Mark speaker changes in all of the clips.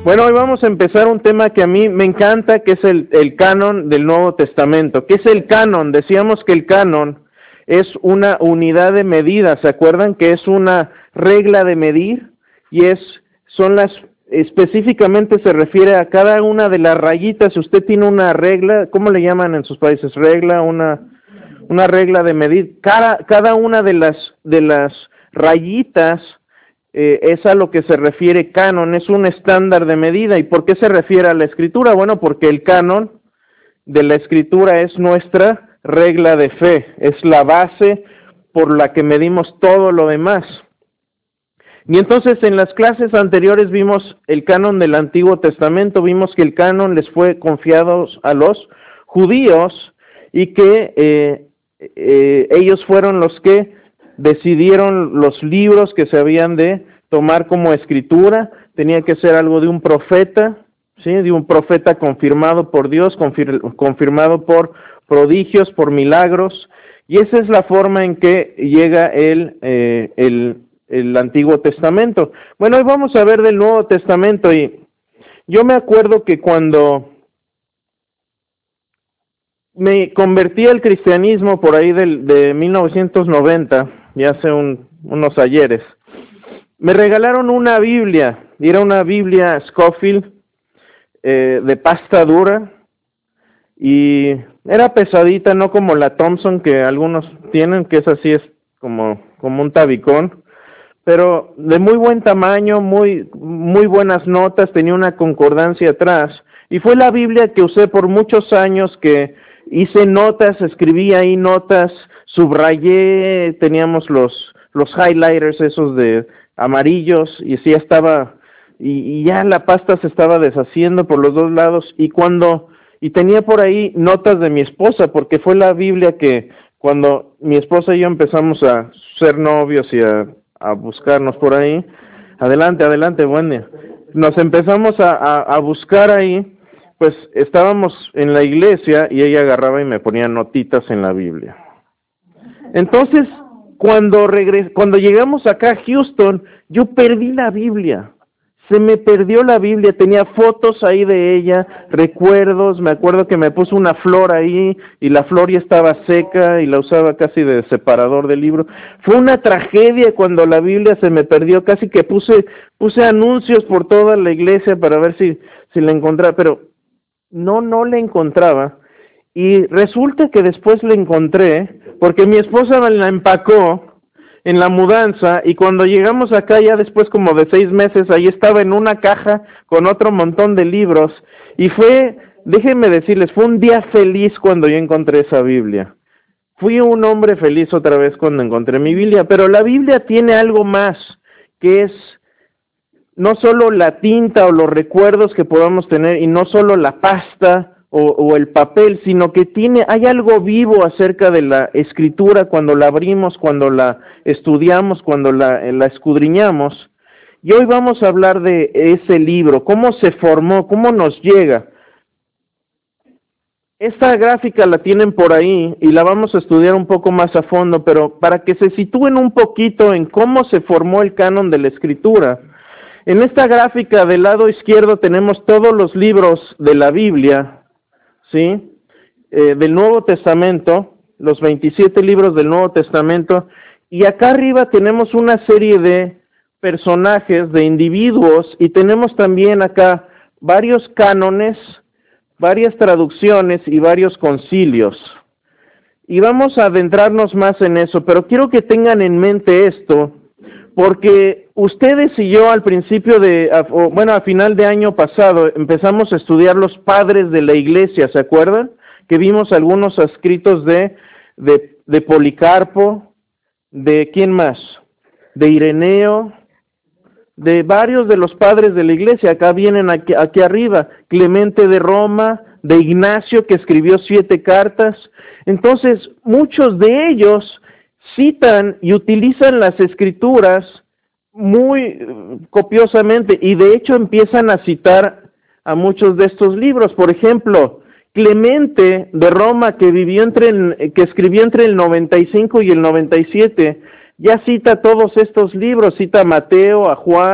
Speaker 1: Bueno, hoy vamos a empezar un tema que a mí me encanta, que es el canon del Nuevo Testamento. ¿Qué es el canon? Decíamos que el canon es una unidad de medida, ¿se acuerdan? Que es una regla de medir y específicamente se refiere a cada una de las rayitas. Si usted tiene una regla, ¿cómo le llaman en sus países? Regla, una regla de medir. Cada una de las rayitas es a lo que se refiere canon, es un estándar de medida. ¿Y por qué se refiere a la escritura? Bueno, porque el canon de la escritura es nuestra regla de fe, es la base por la que medimos todo lo demás. Y entonces en las clases anteriores vimos el canon del Antiguo Testamento, vimos que el canon les fue confiado a los judíos y que ellos fueron los que decidieron los libros que se habían de tomar como escritura. Tenía que ser algo de un profeta, ¿sí? De un profeta confirmado por Dios, confirmado por prodigios, por milagros, y esa es la forma en que llega el Antiguo Testamento. Bueno, hoy vamos a ver del Nuevo Testamento, y yo me acuerdo que cuando me convertí al cristianismo por ahí de 1990, ya hace unos ayeres, me regalaron una Biblia, y era una Biblia Scofield de pasta dura, y era pesadita, no como la Thompson que algunos tienen, que es así, es como un tabicón, pero de muy buen tamaño, muy buenas notas, tenía una concordancia atrás, y fue la Biblia que usé por muchos años, que hice notas, escribí ahí notas, subrayé, teníamos los highlighters esos de amarillos, y sí estaba, y ya la pasta se estaba deshaciendo por los dos lados, y tenía por ahí notas de mi esposa, porque fue la Biblia que cuando mi esposa y yo empezamos a ser novios y a buscarnos por ahí, adelante, buen día, nos empezamos a buscar ahí, pues estábamos en la iglesia y ella agarraba y me ponía notitas en la Biblia. Entonces, cuando llegamos acá a Houston, yo perdí la Biblia. Se me perdió la Biblia, tenía fotos ahí de ella, recuerdos, me acuerdo que me puso una flor ahí y la flor ya estaba seca y la usaba casi de separador del libro. Fue una tragedia cuando la Biblia se me perdió, casi que puse anuncios por toda la iglesia para ver si la encontraba, pero no la encontraba. Y resulta que después la encontré, porque mi esposa me la empacó en la mudanza, y cuando llegamos acá ya después como de 6 meses, ahí estaba en una caja con otro montón de libros, y déjenme decirles, fue un día feliz cuando yo encontré esa Biblia. Fui un hombre feliz otra vez cuando encontré mi Biblia, pero la Biblia tiene algo más, que es no solo la tinta o los recuerdos que podamos tener, y no solo la pasta o el papel, sino que hay algo vivo acerca de la escritura cuando la abrimos, cuando la estudiamos, cuando la escudriñamos. Y hoy vamos a hablar de ese libro, cómo se formó, cómo nos llega. Esta gráfica la tienen por ahí y la vamos a estudiar un poco más a fondo, pero para que se sitúen un poquito en cómo se formó el canon de la escritura. En esta gráfica del lado izquierdo tenemos todos los libros de la Biblia, ¿sí? Del Nuevo Testamento, los 27 libros del Nuevo Testamento, y acá arriba tenemos una serie de personajes, de individuos, y tenemos también acá varios cánones, varias traducciones y varios concilios. Y vamos a adentrarnos más en eso, pero quiero que tengan en mente esto, porque ustedes y yo al principio a final de año pasado empezamos a estudiar los padres de la iglesia, ¿se acuerdan? Que vimos algunos escritos de Policarpo, de ¿quién más? De Ireneo, de varios de los padres de la iglesia. Acá vienen aquí arriba, Clemente de Roma, de Ignacio, que escribió 7 cartas. Entonces, muchos de ellos citan y utilizan las escrituras muy copiosamente, y de hecho empiezan a citar a muchos de estos libros. Por ejemplo, Clemente de Roma, que escribió entre el 95 y el 97, ya cita todos estos libros, cita a Mateo, a Juan,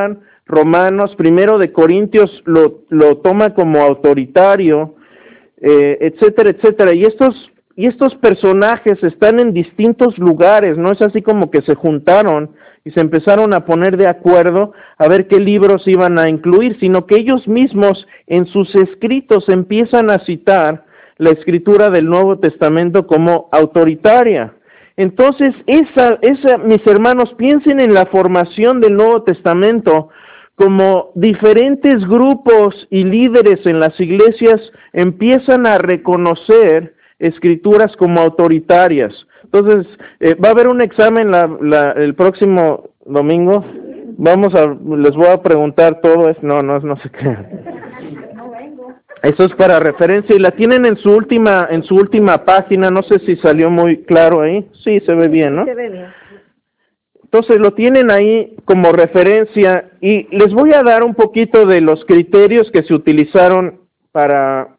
Speaker 1: Romanos, primero de Corintios lo toma como autoritario, etcétera, etcétera. Y estos personajes están en distintos lugares, no es así como que se juntaron y se empezaron a poner de acuerdo a ver qué libros iban a incluir, sino que ellos mismos en sus escritos empiezan a citar la escritura del Nuevo Testamento como autoritaria. Entonces, mis hermanos, piensen en la formación del Nuevo Testamento como diferentes grupos y líderes en las iglesias empiezan a reconocer escrituras como autoritarias. Entonces, va a haber un examen el próximo domingo. Les voy a preguntar todo eso. No se crean. Eso es para referencia y la tienen en su última página. No sé si salió muy claro ahí. Sí, se ve bien, ¿no?
Speaker 2: Se ve bien.
Speaker 1: Entonces lo tienen ahí como referencia y les voy a dar un poquito de los criterios que se utilizaron para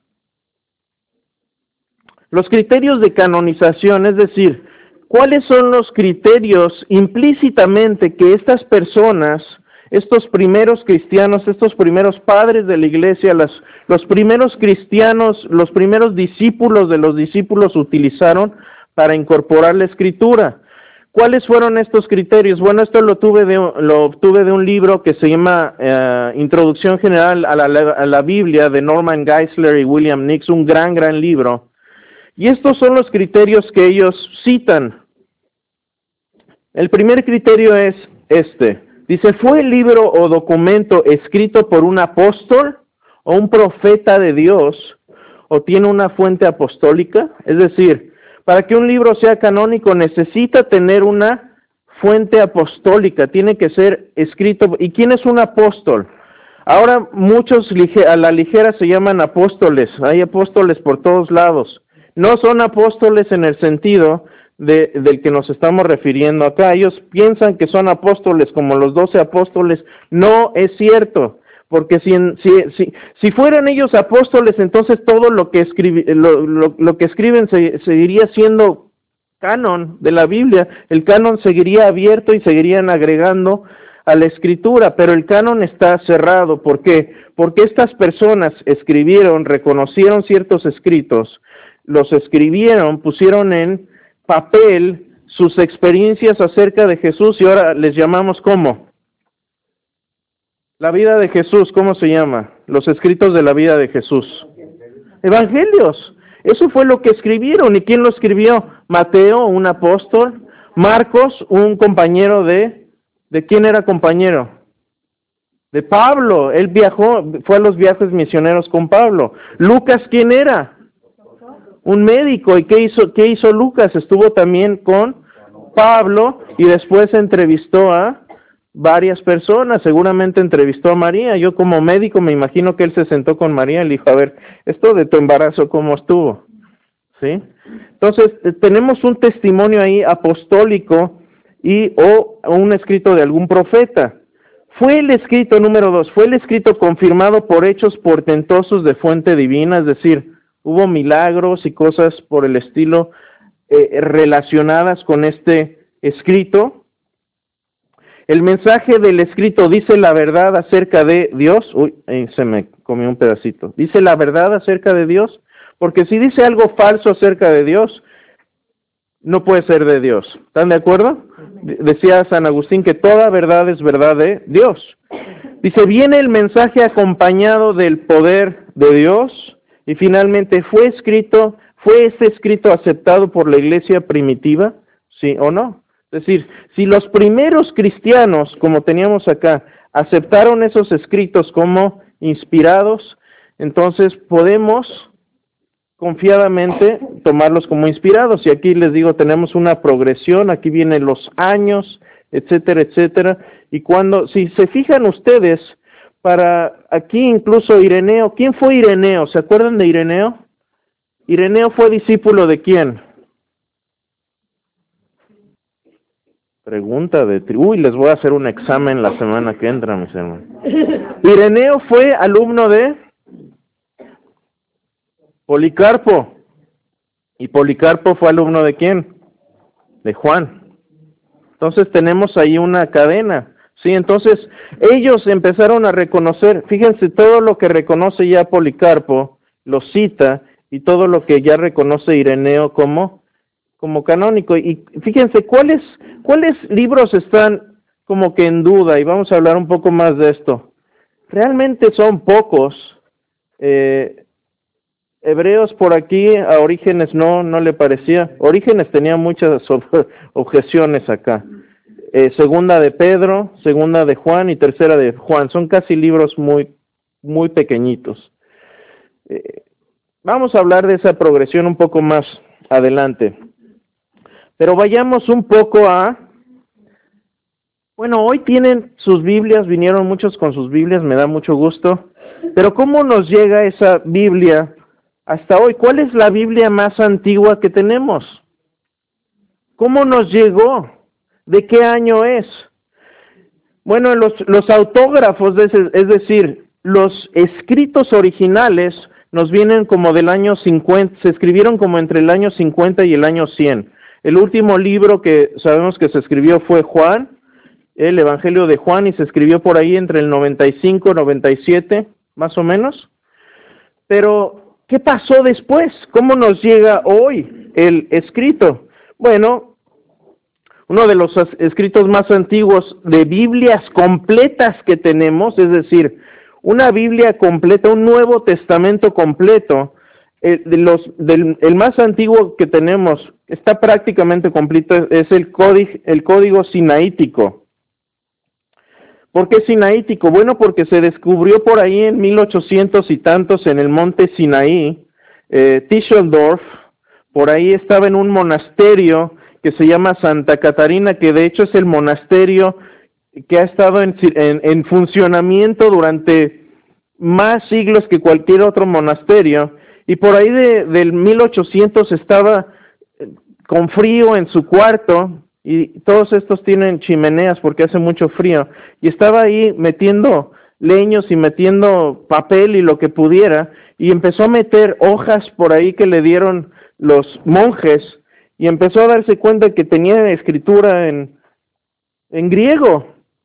Speaker 1: los criterios de canonización, es decir, cuáles son los criterios implícitamente que estas personas, estos primeros cristianos, estos primeros padres de la iglesia, los primeros cristianos, los primeros discípulos de los discípulos utilizaron para incorporar la escritura. ¿Cuáles fueron estos criterios? Bueno, esto lo obtuve de un libro que se llama Introducción General a la Biblia de Norman Geisler y William Nix, un gran libro. Y estos son los criterios que ellos citan. El primer criterio es este. Dice, ¿fue el libro o documento escrito por un apóstol o un profeta de Dios o tiene una fuente apostólica? Es decir, para que un libro sea canónico necesita tener una fuente apostólica, tiene que ser escrito. ¿Y quién es un apóstol? Ahora muchos a la ligera se llaman apóstoles, hay apóstoles por todos lados. No son apóstoles en el sentido del que nos estamos refiriendo acá. Ellos piensan que son apóstoles como los 12 apóstoles. No es cierto, porque si fueran ellos apóstoles, entonces todo lo que escriben seguiría siendo canon de la Biblia. El canon seguiría abierto y seguirían agregando a la escritura, pero el canon está cerrado. ¿Por qué? Porque estas personas escribieron, reconocieron ciertos escritos, los escribieron, pusieron en papel sus experiencias acerca de Jesús y ahora les llamamos ¿cómo? La vida de Jesús, ¿cómo se llama? Los escritos de la vida de Jesús. Evangelios. Eso fue lo que escribieron. ¿Y quién lo escribió? Mateo, un apóstol. Marcos, un compañero ¿de quién era compañero? De Pablo. Él viajó, fue a los viajes misioneros con Pablo. Lucas, ¿quién era? Un médico. ¿Y qué hizo Lucas? Estuvo también con Pablo y después entrevistó a varias personas, seguramente entrevistó a María. Yo como médico me imagino que él se sentó con María y le dijo, a ver, esto de tu embarazo, ¿cómo estuvo? ¿Sí? Entonces, tenemos un testimonio ahí apostólico o un escrito de algún profeta. Fue el escrito, número 2, fue el escrito confirmado por hechos portentosos de fuente divina, es decir, hubo milagros y cosas por el estilo relacionadas con este escrito. El mensaje del escrito dice la verdad acerca de Dios. Uy, se me comió un pedacito. Dice la verdad acerca de Dios, porque si dice algo falso acerca de Dios, no puede ser de Dios. ¿Están de acuerdo? Decía San Agustín que toda verdad es verdad de Dios. Dice, viene el mensaje acompañado del poder de Dios y finalmente ¿fue este escrito aceptado por la iglesia primitiva? ¿Sí o no? Es decir, si los primeros cristianos, como teníamos acá, aceptaron esos escritos como inspirados, entonces podemos confiadamente tomarlos como inspirados. Y aquí les digo, tenemos una progresión, aquí vienen los años, etcétera, etcétera. Y si se fijan ustedes, aquí incluso Ireneo, ¿quién fue Ireneo? ¿Se acuerdan de Ireneo? Ireneo fue discípulo de ¿quién? Pregunta les voy a hacer un examen la semana que entra, mis hermanos. Ireneo fue alumno de Policarpo. ¿Y Policarpo fue alumno de quién? De Juan. Entonces tenemos ahí una cadena. Sí, entonces ellos empezaron a reconocer, fíjense, todo lo que reconoce ya Policarpo, lo cita, y todo lo que ya reconoce Ireneo como canónico. Y fíjense, ¿cuáles libros están como que en duda? Y vamos a hablar un poco más de esto. Realmente son pocos. Hebreos por aquí, a Orígenes no le parecía. Orígenes tenía muchas objeciones acá. Segunda de Pedro, segunda de Juan y tercera de Juan. Son casi libros muy pequeñitos. Vamos a hablar de esa progresión un poco más adelante. Pero vayamos un poco bueno, hoy tienen sus Biblias, vinieron muchos con sus Biblias, me da mucho gusto. Pero ¿cómo nos llega esa Biblia hasta hoy? ¿Cuál es la Biblia más antigua que tenemos? ¿Cómo nos llegó? ¿De qué año es? Bueno, los autógrafos, es decir, los escritos originales nos vienen como del año 50, se escribieron como entre el año 50 y el año 100. El último libro que sabemos que se escribió fue Juan, el Evangelio de Juan, y se escribió por ahí entre el 95 y 97, más o menos. Pero, ¿qué pasó después? ¿Cómo nos llega hoy el escrito? Bueno, uno de los escritos más antiguos de Biblias completas que tenemos, es decir, una Biblia completa, un Nuevo Testamento completo, el más antiguo que tenemos, está prácticamente completo, es el código sinaítico. ¿Por qué sinaítico? Bueno, porque se descubrió por ahí en 1800 y tantos en el monte Sinaí, Tischeldorf, por ahí estaba en un monasterio que se llama Santa Catarina, que de hecho es el monasterio que ha estado en funcionamiento durante más siglos que cualquier otro monasterio, y por ahí del 1800 estaba con frío en su cuarto, y todos estos tienen chimeneas porque hace mucho frío, y estaba ahí metiendo leños y metiendo papel y lo que pudiera, y empezó a meter hojas por ahí que le dieron los monjes, y empezó a darse cuenta que tenía escritura en griego,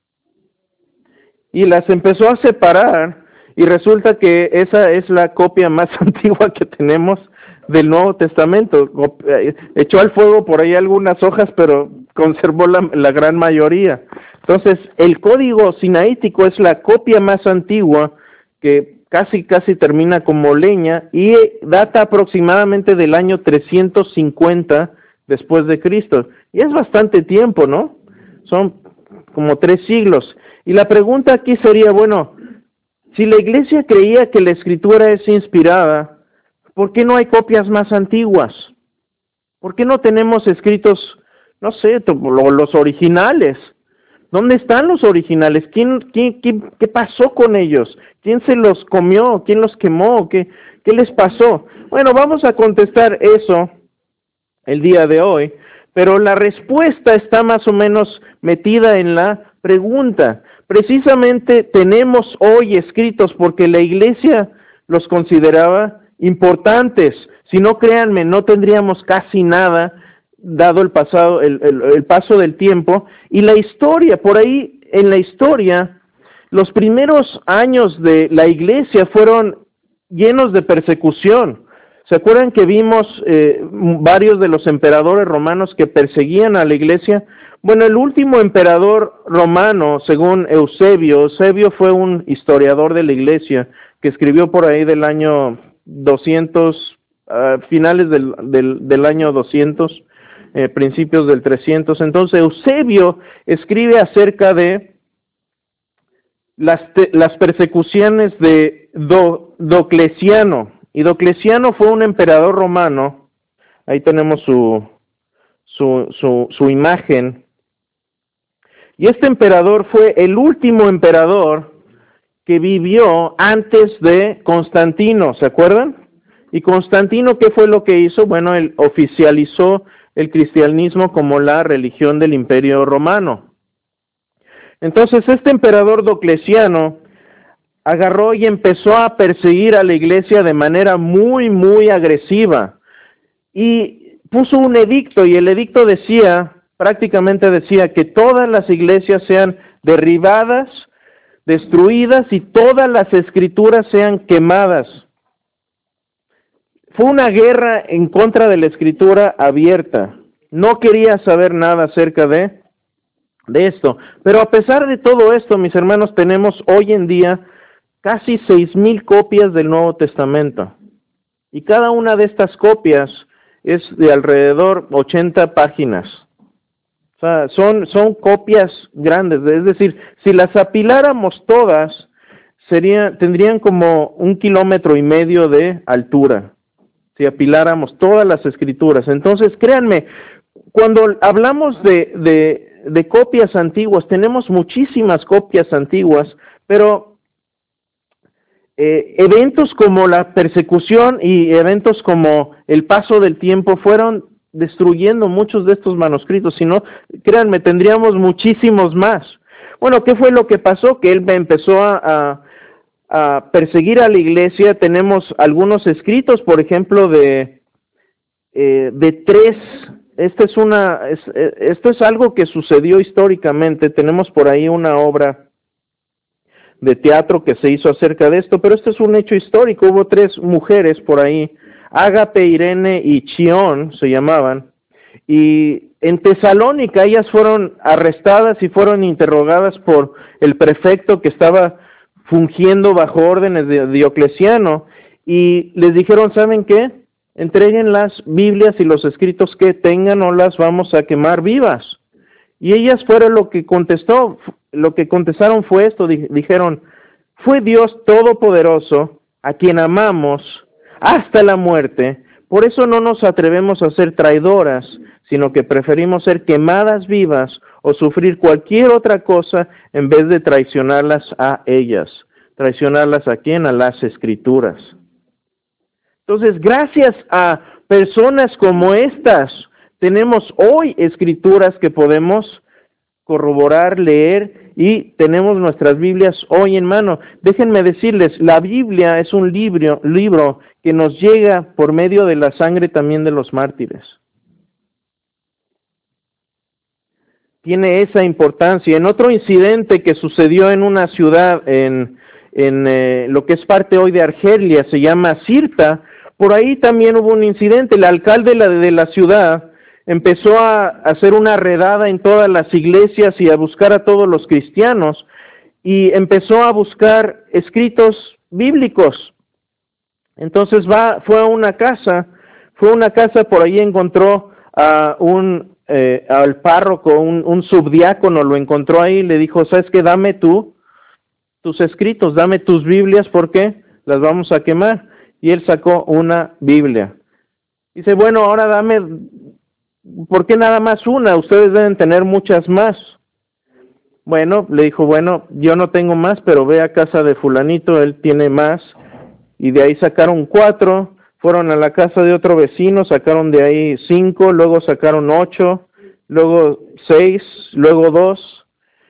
Speaker 1: y las empezó a separar, y resulta que esa es la copia más antigua que tenemos del Nuevo Testamento. Echó al fuego por ahí algunas hojas, pero conservó la gran mayoría. Entonces, el código sinaítico es la copia más antigua, que casi termina como leña, y data aproximadamente del año 350 después de Cristo. Y es bastante tiempo, ¿no? Son como 3 siglos. Y la pregunta aquí sería, bueno, si la Iglesia creía que la Escritura es inspirada, ¿por qué no hay copias más antiguas? ¿Por qué no tenemos escritos, no sé, los originales? ¿Dónde están los originales? ¿Qué pasó con ellos? ¿Quién se los comió? ¿Quién los quemó? ¿Qué les pasó? Bueno, vamos a contestar eso el día de hoy, pero la respuesta está más o menos metida en la pregunta. Precisamente tenemos hoy escritos porque la Iglesia los consideraba importantes. Si no, créanme, no tendríamos casi nada dado el paso del tiempo. Y la historia, por ahí en la historia, los primeros años de la Iglesia fueron llenos de persecución. ¿Se acuerdan que vimos varios de los emperadores romanos que perseguían a la Iglesia? Bueno, el último emperador romano, según Eusebio fue un historiador de la Iglesia que escribió por ahí del año 200, finales del año 200, principios del 300. Entonces Eusebio escribe acerca de las persecuciones de Diocleciano. Y Diocleciano fue un emperador romano. Ahí tenemos su imagen. Y este emperador fue el último emperador que vivió antes de Constantino, ¿se acuerdan? Y Constantino, ¿qué fue lo que hizo? Bueno, él oficializó el cristianismo como la religión del Imperio Romano. Entonces, este emperador Diocleciano agarró y empezó a perseguir a la Iglesia de manera muy agresiva. Y puso un edicto, y el edicto prácticamente decía que todas las iglesias sean derribadas, destruidas y todas las escrituras sean quemadas. Fue una guerra en contra de la escritura abierta. No quería saber nada acerca de esto. Pero a pesar de todo esto, mis hermanos, tenemos hoy en día casi 6,000 copias del Nuevo Testamento. Y cada una de estas copias es de alrededor 80 páginas. O sea, son copias grandes. Es decir, si las apiláramos todas, tendrían como 1,5 kilómetros de altura. Si apiláramos todas las escrituras. Entonces, créanme, cuando hablamos de copias antiguas, tenemos muchísimas copias antiguas, pero eventos como la persecución y eventos como el paso del tiempo fueron destruyendo muchos de estos manuscritos. Si no, créanme, tendríamos muchísimos más. Bueno, ¿qué fue lo que pasó? Que él empezó a perseguir a la iglesia. Tenemos algunos escritos, por ejemplo, de 3. Esto es algo que sucedió históricamente. Tenemos por ahí una obra de teatro que se hizo acerca de esto, pero esto es un hecho histórico. Hubo 3 mujeres por ahí, Ágape, Irene y Chión se llamaban, y en Tesalónica ellas fueron arrestadas y fueron interrogadas por el prefecto que estaba fungiendo bajo órdenes de Diocleciano, y les dijeron, ¿saben qué? Entreguen las Biblias y los escritos que tengan o las vamos a quemar vivas. Y ellas fueron lo que contestaron fue esto, dijeron, fue Dios Todopoderoso, a quien amamos hasta la muerte, por eso no nos atrevemos a ser traidoras, sino que preferimos ser quemadas vivas o sufrir cualquier otra cosa en vez de traicionarlas a ellas. ¿Traicionarlas a quién? A las Escrituras. Entonces, gracias a personas como estas, tenemos hoy escrituras que podemos corroborar, leer, y tenemos nuestras Biblias hoy en mano. Déjenme decirles, la Biblia es un libro que nos llega por medio de la sangre también de los mártires. Tiene esa importancia. En otro incidente que sucedió en una ciudad, en lo que es parte hoy de Argelia, se llama Sirta, por ahí también hubo un incidente. El alcalde de la ciudad empezó a hacer una redada en todas las iglesias y a buscar a todos los cristianos, y empezó a buscar escritos bíblicos. Entonces fue a una casa, por ahí encontró a al párroco, un subdiácono, lo encontró ahí, le dijo, ¿sabes qué? Dame tus escritos, dame tus Biblias, porque las vamos a quemar. Y él sacó una Biblia. Dice, bueno, ahora dame, ¿por qué nada más una? Ustedes deben tener muchas más. Bueno, le dijo, bueno, yo no tengo más, pero ve a casa de fulanito, él tiene más. Y de ahí sacaron 4, fueron a la casa de otro vecino, sacaron de ahí 5, luego sacaron 8, luego 6, luego 2.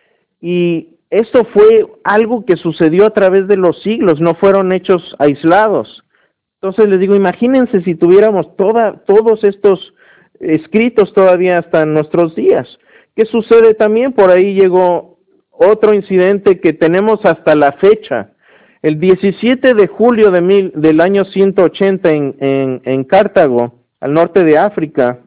Speaker 1: Y esto fue algo que sucedió a través de los siglos, no fueron hechos aislados. Entonces les digo, imagínense si tuviéramos todos estos escritos todavía hasta nuestros días. ¿Qué sucede también? Por ahí llegó otro incidente que tenemos hasta la fecha. El 17 de julio del año 180 en Cartago, al norte de África,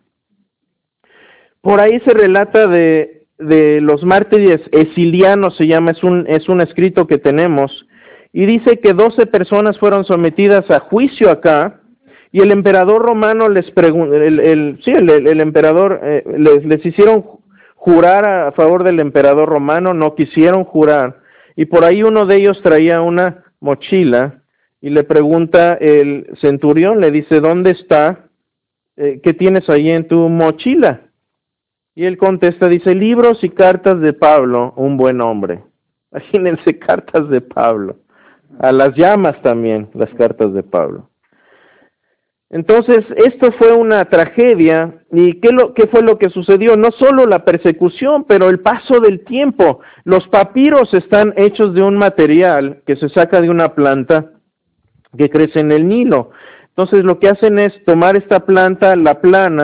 Speaker 1: por ahí se relata de los mártires exilianos, se llama, es un escrito que tenemos, y dice que 12 personas fueron sometidas a juicio acá, y el emperador romano les preguntó, el emperador les hicieron jurar a favor del emperador romano, no quisieron jurar, y por ahí uno de ellos traía una mochila, y le pregunta el centurión, le dice, ¿dónde está? ¿Qué tienes ahí en tu mochila? Y él contesta, dice, libros y cartas de Pablo, un buen hombre. Imagínense, cartas de Pablo. A las llamas también, las cartas de Pablo. Entonces, esto fue una tragedia. ¿Y qué fue lo que sucedió? No solo la persecución, pero el paso del tiempo. Los papiros están hechos de un material que se saca de una planta que crece en el Nilo. Entonces, lo que hacen es tomar esta planta, la aplanan,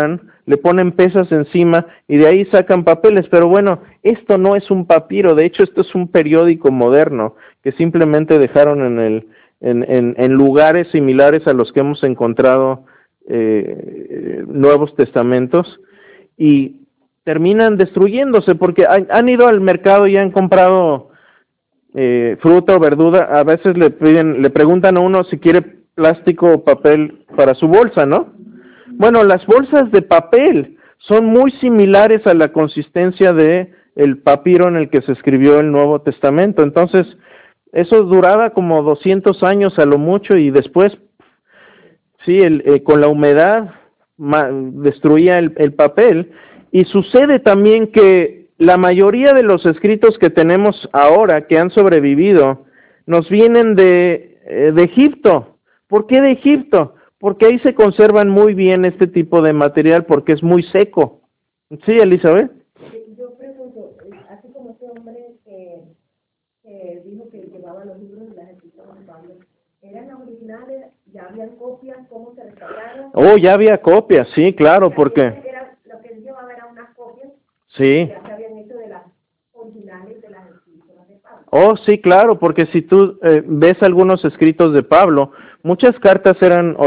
Speaker 1: le ponen pesas encima y de ahí sacan papeles, pero bueno, esto no es un papiro, de hecho esto es un periódico moderno que simplemente dejaron en lugares similares a los que hemos encontrado Nuevos Testamentos y terminan destruyéndose porque han ido al mercado y han comprado fruta o verdura. A veces le preguntan a uno si quiere plástico o papel para su bolsa, ¿no? Bueno, las bolsas de papel son muy similares a la consistencia de el papiro en el que se escribió el Nuevo Testamento. Entonces, eso duraba como 200 años a lo mucho y después, sí, con la humedad destruía el papel. Y sucede también que la mayoría de los escritos que tenemos ahora, que han sobrevivido, nos vienen de Egipto. ¿Por qué de Egipto? Porque ahí se conservan muy bien este tipo de material porque es muy seco. ¿Sí, Elizabeth?
Speaker 2: Yo pregunto, así como ese hombre que dijo que llevaba los libros de las escrituras de Pablo, ¿eran las originales? ¿Ya habían copias? ¿Cómo se restauraron?
Speaker 1: Oh, ya había copias, sí, claro, porque...
Speaker 2: Lo que él llevaba eran unas copias
Speaker 1: sí.
Speaker 2: Que ya se habían hecho de las originales de las escrituras de Pablo.
Speaker 1: Oh, sí, claro, porque si tú ves algunos escritos de Pablo, muchas cartas eran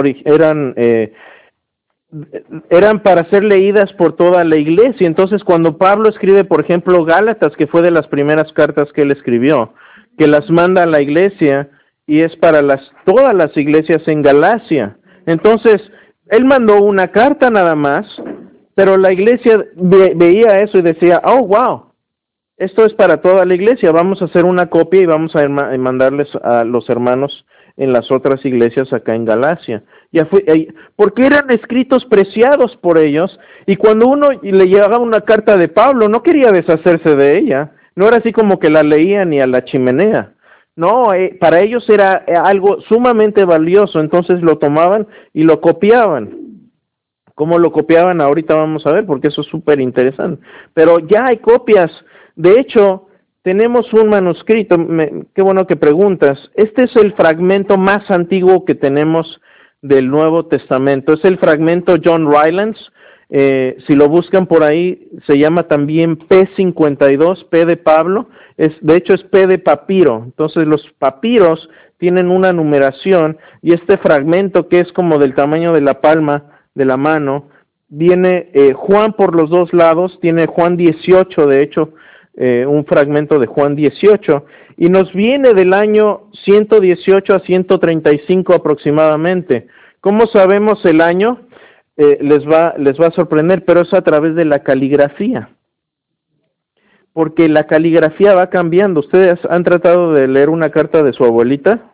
Speaker 1: para ser leídas por toda la iglesia. Entonces, cuando Pablo escribe, por ejemplo, Gálatas, que fue de las primeras cartas que él escribió, que las manda a la iglesia y es para todas las iglesias en Galacia. Entonces, él mandó una carta nada más, pero la iglesia veía eso y decía, oh, wow, esto es para toda la iglesia, vamos a hacer una copia y vamos a mandarles a los hermanos en las otras iglesias acá en Galacia. Porque eran escritos preciados por ellos, y cuando uno le llegaba una carta de Pablo, no quería deshacerse de ella, no era así como que la leían ni a la chimenea. No, para ellos era algo sumamente valioso, entonces lo tomaban y lo copiaban. ¿Cómo lo copiaban? Ahorita vamos a ver, porque eso es súper interesante. Pero ya hay copias. De hecho, tenemos un manuscrito, qué bueno que preguntas. Este es el fragmento más antiguo que tenemos del Nuevo Testamento. Es el fragmento John Rylands. Si lo buscan por ahí, se llama también P52, P de Pablo. De hecho, es P de papiro. Entonces, los papiros tienen una numeración y este fragmento, que es como del tamaño de la palma de la mano, viene Juan por los dos lados, tiene Juan 18, de hecho, un fragmento de Juan 18, y nos viene del año 118 a 135 aproximadamente. ¿Cómo sabemos el año? Les va a sorprender, pero es a través de la caligrafía. Porque la caligrafía va cambiando. ¿Ustedes han tratado de leer una carta de su abuelita?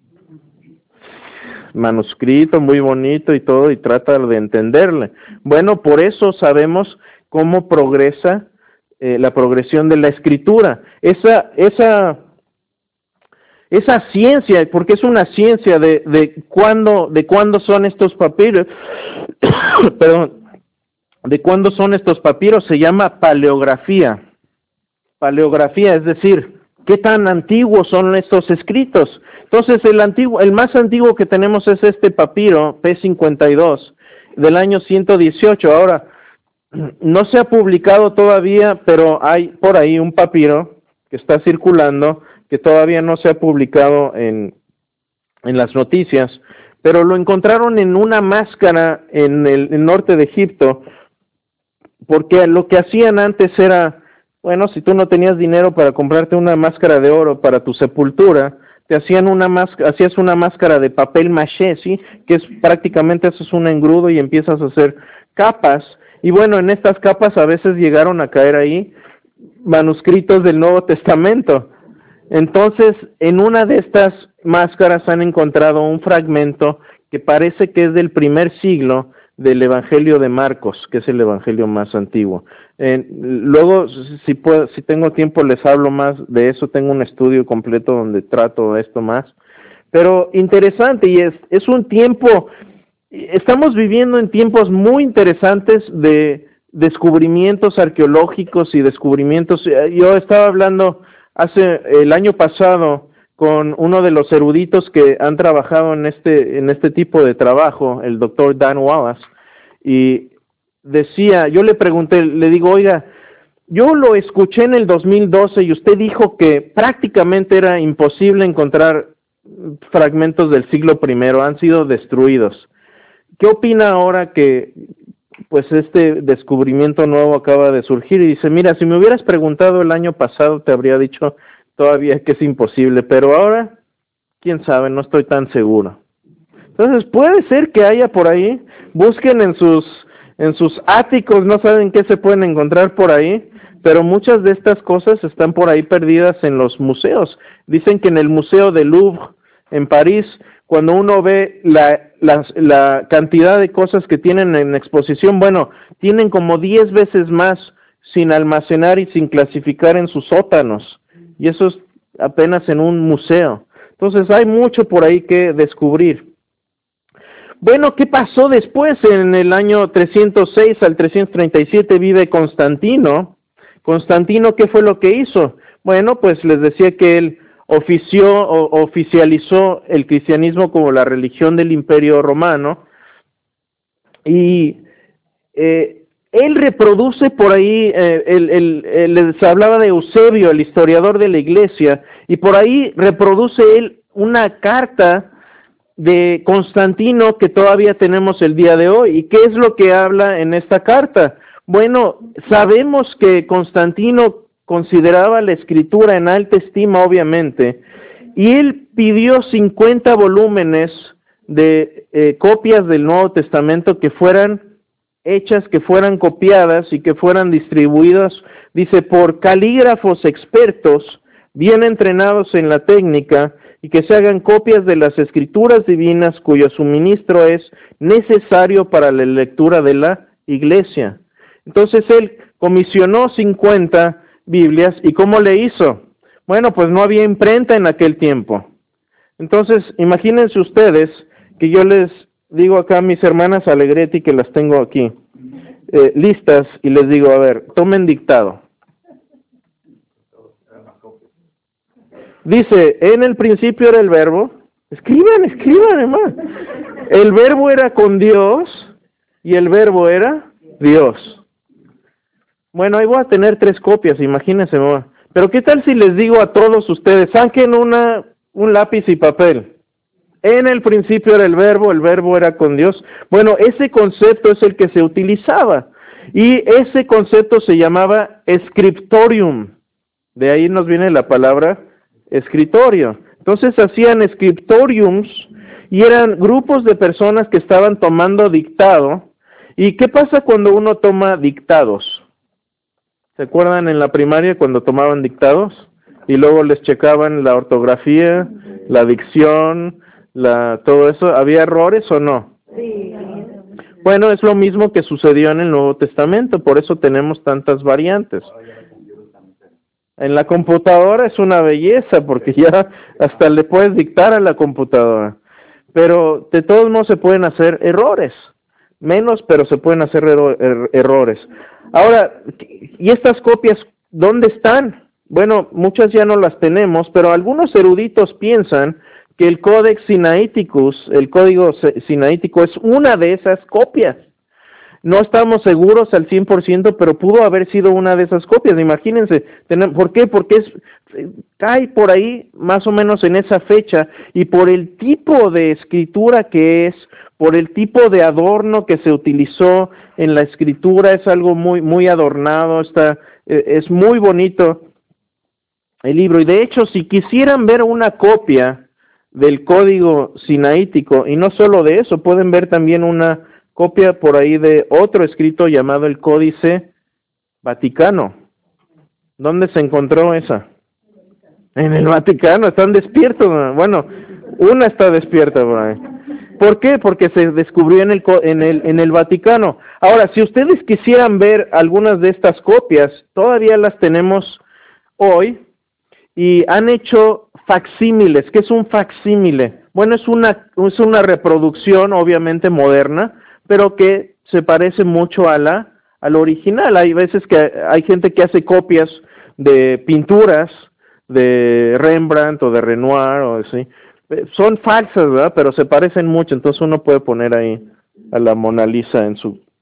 Speaker 1: Manuscrito muy bonito y todo, y trata de entenderle. Bueno, por eso sabemos cómo progresa la progresión de la escritura. Esa ciencia, porque es una ciencia de cuándo son estos papiros, perdón, de cuándo son estos papiros, se llama paleografía. Paleografía, es decir, ¿qué tan antiguos son estos escritos? Entonces, el más antiguo que tenemos es este papiro, P52, del año 118. Ahora, no se ha publicado todavía, pero hay por ahí un papiro que está circulando, que todavía no se ha publicado en las noticias, pero lo encontraron en una máscara en el norte de Egipto, porque lo que hacían antes era, bueno, si tú no tenías dinero para comprarte una máscara de oro para tu sepultura, hacías una máscara de papel maché, ¿sí? Que es prácticamente eso, es un engrudo, y empiezas a hacer capas, y bueno, en estas capas a veces llegaron a caer ahí manuscritos del Nuevo Testamento. Entonces, en una de estas máscaras han encontrado un fragmento que parece que es del primer siglo del Evangelio de Marcos, que es el Evangelio más antiguo. Luego, si tengo tiempo, les hablo más de eso. Tengo un estudio completo donde trato esto más. Pero interesante, y es un tiempo, estamos viviendo en tiempos muy interesantes de descubrimientos arqueológicos y descubrimientos. Yo estaba hablando el año pasado con uno de los eruditos que han trabajado en este tipo de trabajo, el doctor Dan Wallace, y decía, yo le pregunté, le digo, oiga, yo lo escuché en el 2012 y usted dijo que prácticamente era imposible encontrar fragmentos del siglo I, han sido destruidos. ¿Qué opina ahora que pues este descubrimiento nuevo acaba de surgir? Y dice, mira, si me hubieras preguntado el año pasado te habría dicho todavía que es imposible, pero ahora, quién sabe, no estoy tan seguro. Entonces puede ser que haya por ahí, busquen en sus áticos, no saben qué se pueden encontrar por ahí, pero muchas de estas cosas están por ahí perdidas en los museos. Dicen que en el Museo del Louvre, en París, cuando uno ve la cantidad de cosas que tienen en exposición, bueno, tienen como 10 veces más sin almacenar y sin clasificar en sus sótanos, y eso es apenas en un museo. Entonces hay mucho por ahí que descubrir. Bueno, ¿qué pasó después? En el año 306 al 337 vive Constantino. Constantino, ¿qué fue lo que hizo? Bueno, pues les decía que él oficializó el cristianismo como la religión del Imperio Romano, y él reproduce por ahí, les hablaba de Eusebio, el historiador de la iglesia, y por ahí reproduce él una carta de Constantino que todavía tenemos el día de hoy. ¿Y qué es lo que habla en esta carta? Bueno, sabemos que Constantino consideraba la escritura en alta estima, obviamente, y él pidió 50 volúmenes de copias del Nuevo Testamento que fueran hechas, que fueran copiadas y que fueran distribuidas, dice, por calígrafos expertos, bien entrenados en la técnica, y que se hagan copias de las escrituras divinas cuyo suministro es necesario para la lectura de la iglesia. Entonces él comisionó 50 Biblias, ¿y cómo le hizo? Bueno, pues no había imprenta en aquel tiempo. Entonces, imagínense ustedes que yo les digo acá a mis hermanas Alegretti, que las tengo aquí, listas, y les digo, a ver, tomen dictado. Dice, en el principio era el verbo. Escriban, hermano. El verbo era con Dios y el verbo era Dios. Bueno, ahí voy a tener 3 copias, imagínense, mamá. Pero ¿qué tal si les digo a todos ustedes, saquen un lápiz y papel? En el principio era el verbo era con Dios. Bueno, ese concepto es el que se utilizaba. Y ese concepto se llamaba scriptorium. De ahí nos viene la palabra escritorio. Entonces hacían scriptoriums y eran grupos de personas que estaban tomando dictado. ¿Y qué pasa cuando uno toma dictados? ¿Se acuerdan en la primaria cuando tomaban dictados? Y luego les checaban la ortografía, la dicción, todo eso. ¿Había errores o no?
Speaker 2: Sí.
Speaker 1: Bueno, es lo mismo que sucedió en el Nuevo Testamento, por eso tenemos tantas variantes. En la computadora es una belleza, porque ya hasta le puedes dictar a la computadora. Pero de todos modos se pueden hacer errores. Menos, pero se pueden hacer errores. Ahora, ¿y estas copias dónde están? Bueno, muchas ya no las tenemos, pero algunos eruditos piensan que el Codex Sinaiticus, el código sinaítico, es una de esas copias. No estamos seguros al 100%, pero pudo haber sido una de esas copias. Imagínense, ¿por qué? Porque cae por ahí más o menos en esa fecha, y por el tipo de escritura que es, por el tipo de adorno que se utilizó en la escritura, es algo muy, muy adornado, es muy bonito el libro. Y de hecho, si quisieran ver una copia del código sinaítico, y no solo de eso, pueden ver también una copia por ahí de otro escrito llamado el Códice Vaticano. ¿Dónde se encontró esa? En el Vaticano, están despiertos. Bueno, una está despierta por ahí. ¿Por qué? Porque se descubrió en el Vaticano. Ahora, si ustedes quisieran ver algunas de estas copias, todavía las tenemos hoy, y han hecho facsímiles. ¿Qué es un facsímile? Bueno, es una reproducción, obviamente moderna, pero que se parece mucho al original. Hay veces que hay gente que hace copias de pinturas de Rembrandt o de Renoir o así. Son falsas, ¿verdad? Pero se parecen mucho, entonces uno puede poner ahí a la Mona Lisa en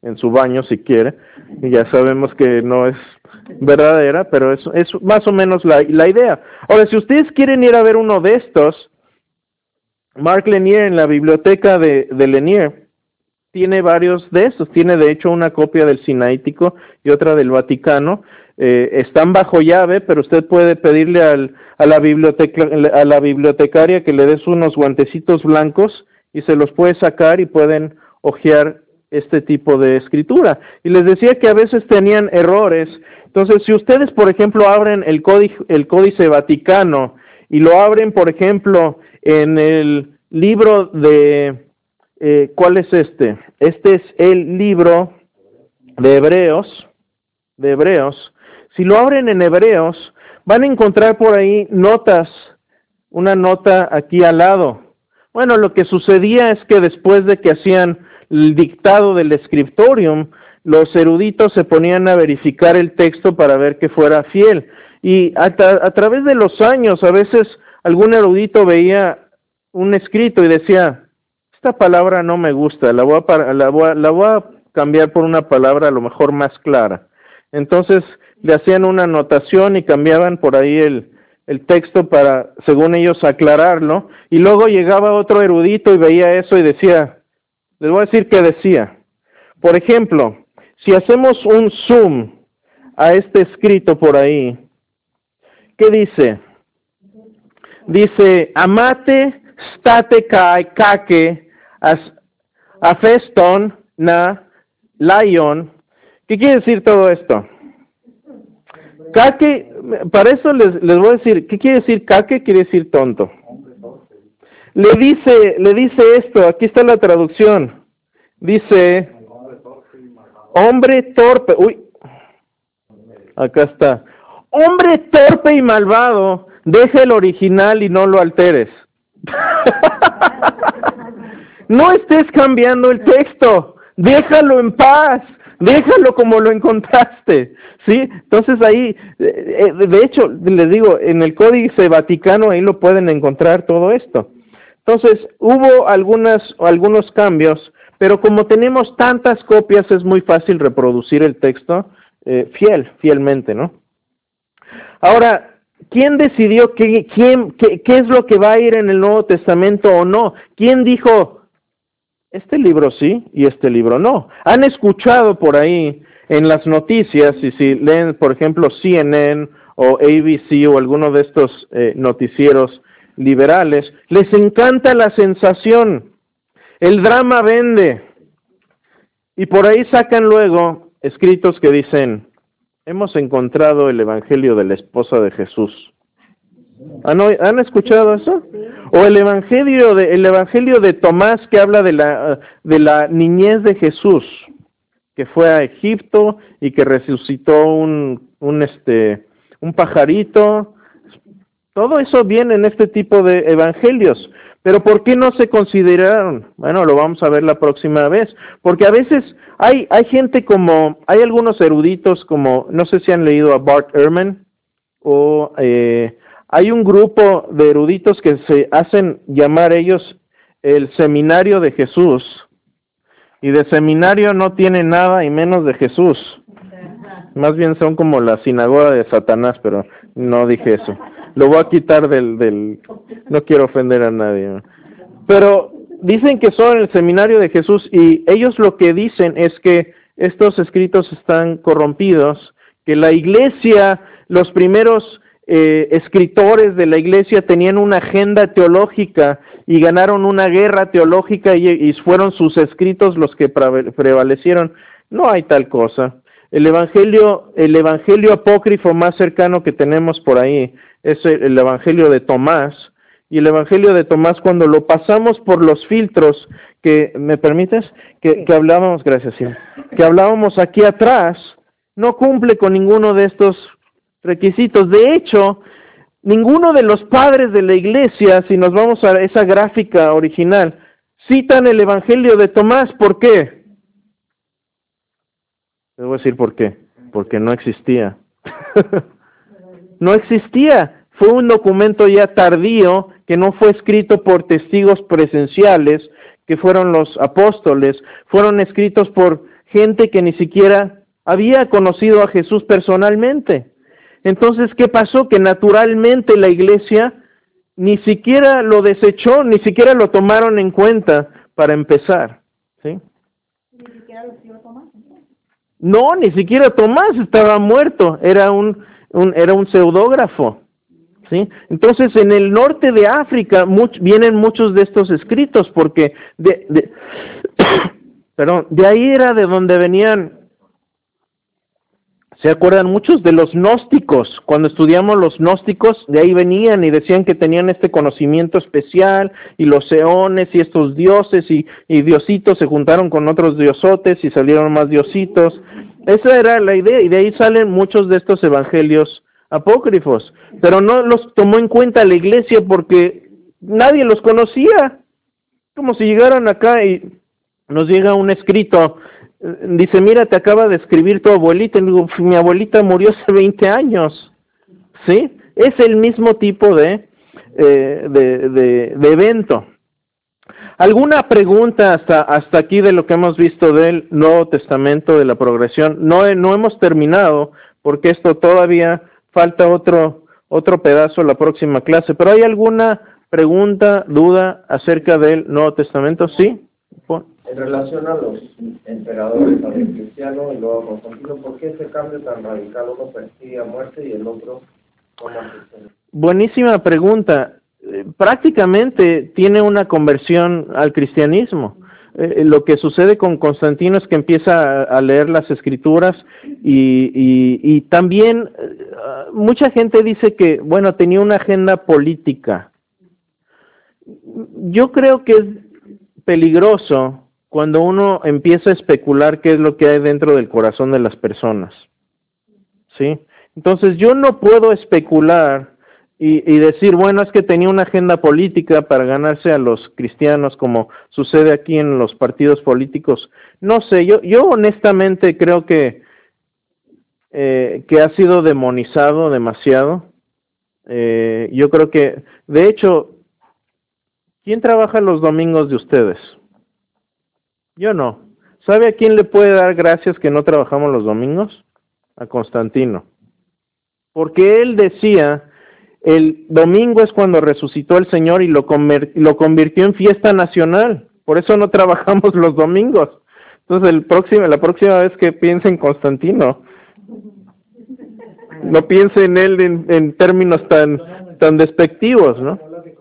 Speaker 1: en su baño si quiere, y ya sabemos que no es verdadera, pero es más o menos la idea. Ahora, si ustedes quieren ir a ver uno de estos, Mark Lanier en la biblioteca de Lanier tiene varios de estos, tiene de hecho una copia del Sinaítico y otra del Vaticano, están bajo llave, pero usted puede pedirle a la bibliotecaria que le des unos guantecitos blancos y se los puede sacar y pueden hojear este tipo de escritura. Y les decía que a veces tenían errores. Entonces, si ustedes, por ejemplo, abren el Códice Vaticano y lo abren, por ejemplo, en el libro de, ¿cuál es este? Este es el libro de Hebreos. Si lo abren en Hebreos, van a encontrar por ahí notas, una nota aquí al lado. Bueno, lo que sucedía es que después de que hacían el dictado del scriptorium, los eruditos se ponían a verificar el texto para ver que fuera fiel. Y a través de los años, a veces algún erudito veía un escrito y decía, esta palabra no me gusta, la voy a cambiar por una palabra a lo mejor más clara. Entonces le hacían una anotación y cambiaban por ahí el texto para, según ellos, aclararlo, y luego llegaba otro erudito y veía eso y decía, les voy a decir qué decía. Por ejemplo, si hacemos un zoom a este escrito por ahí, ¿qué dice? Dice, amate state kai kake afeston na lion. ¿Qué quiere decir todo esto? Kake, para eso les voy a decir, ¿qué quiere decir kake? Quiere decir tonto. Le dice esto, aquí está la traducción. Dice, hombre torpe, acá está. Hombre torpe y malvado, deja el original y no lo alteres. No estés cambiando el texto, déjalo en paz, déjalo como lo encontraste, ¿sí? Entonces ahí, de hecho, les digo, en el Códice Vaticano ahí lo pueden encontrar todo esto. Entonces, hubo algunos cambios, pero como tenemos tantas copias, es muy fácil reproducir el texto fielmente, ¿no? Ahora, ¿quién decidió qué es lo que va a ir en el Nuevo Testamento o no? ¿Quién dijo, este libro sí y este libro no? Han escuchado por ahí en las noticias, y si leen, por ejemplo, CNN o ABC o alguno de estos noticieros liberales, les encanta la sensación, el drama vende, y por ahí sacan luego escritos que dicen, hemos encontrado el evangelio de la esposa de Jesús. ¿Han escuchado eso? O el evangelio de Tomás, que habla de la niñez de Jesús, que fue a Egipto y que resucitó un pajarito. Todo eso viene en este tipo de evangelios. Pero ¿por qué no se consideraron? Bueno, lo vamos a ver la próxima vez. Porque a veces hay gente hay algunos eruditos como, no sé si han leído a Bart Ehrman, o hay un grupo de eruditos que se hacen llamar ellos el seminario de Jesús. Y de seminario no tiene nada y menos de Jesús. Más bien son como la sinagoga de Satanás, pero no dije eso. Lo voy a quitar no quiero ofender a nadie. Pero dicen que son el seminario de Jesús, y ellos lo que dicen es que estos escritos están corrompidos, que la iglesia, los primeros escritores de la iglesia tenían una agenda teológica y ganaron una guerra teológica y fueron sus escritos los que prevalecieron. No hay tal cosa. El evangelio apócrifo más cercano que tenemos por ahí es el evangelio de Tomás, y el evangelio de Tomás, cuando lo pasamos por los filtros que, ¿me permites? Que hablábamos, gracias, sí, que hablábamos aquí atrás, no cumple con ninguno de estos requisitos. De hecho, ninguno de los padres de la iglesia, si nos vamos a esa gráfica original, citan el evangelio de Tomás. ¿Por qué? Les voy a decir por qué. Porque no existía. No existía. Fue un documento ya tardío, que no fue escrito por testigos presenciales, que fueron los apóstoles. Fueron escritos por gente que ni siquiera había conocido a Jesús personalmente. Entonces, ¿qué pasó? Que naturalmente la iglesia ni siquiera lo desechó, ni siquiera lo tomaron en cuenta para empezar, ¿sí?
Speaker 2: Ni siquiera lo siguió Tomás.
Speaker 1: No, ni siquiera Tomás estaba muerto, era un pseudógrafo, ¿sí? Entonces, en el norte de África vienen muchos de estos escritos, porque perdón, de ahí era de donde venían. ¿Se acuerdan muchos de los gnósticos? Cuando estudiamos los gnósticos, de ahí venían y decían que tenían este conocimiento especial, y los eones y estos dioses y diositos se juntaron con otros diosotes y salieron más diositos. Esa era la idea, y de ahí salen muchos de estos evangelios apócrifos, pero no los tomó en cuenta la iglesia porque nadie los conocía. Como si llegaran acá y nos llega un escrito, dice, mira, te acaba de escribir tu abuelita. Y digo, mi abuelita murió hace 20 años, ¿sí? Es el mismo tipo de evento. ¿Alguna pregunta hasta aquí de lo que hemos visto del Nuevo Testamento, de la progresión? No hemos terminado, porque esto todavía falta otro pedazo la próxima clase, pero ¿hay alguna pregunta, duda acerca del Nuevo Testamento? ¿Sí?
Speaker 3: En relación a los emperadores, a Diocleciano y luego a Constantino, ¿por qué ese cambio tan radical? Uno persigue a muerte y el otro toma cristianismo.
Speaker 1: Buenísima pregunta. Prácticamente tiene una conversión al cristianismo. Lo que sucede con Constantino es que empieza a leer las escrituras y también mucha gente dice que, bueno, tenía una agenda política. Yo creo que es peligroso cuando uno empieza a especular qué es lo que hay dentro del corazón de las personas, ¿sí? Entonces yo no puedo especular y decir, bueno, es que tenía una agenda política para ganarse a los cristianos, como sucede aquí en los partidos políticos. No sé, yo honestamente creo que ha sido demonizado demasiado. Yo creo que, de hecho, ¿quién trabaja los domingos de ustedes? Yo no. ¿Sabe a quién le puede dar gracias que no trabajamos los domingos? A Constantino. Porque él decía, el domingo es cuando resucitó el Señor y lo convirtió en fiesta nacional. Por eso no trabajamos los domingos. Entonces la próxima vez que piense en Constantino, no piense en él en términos tan despectivos, ¿no?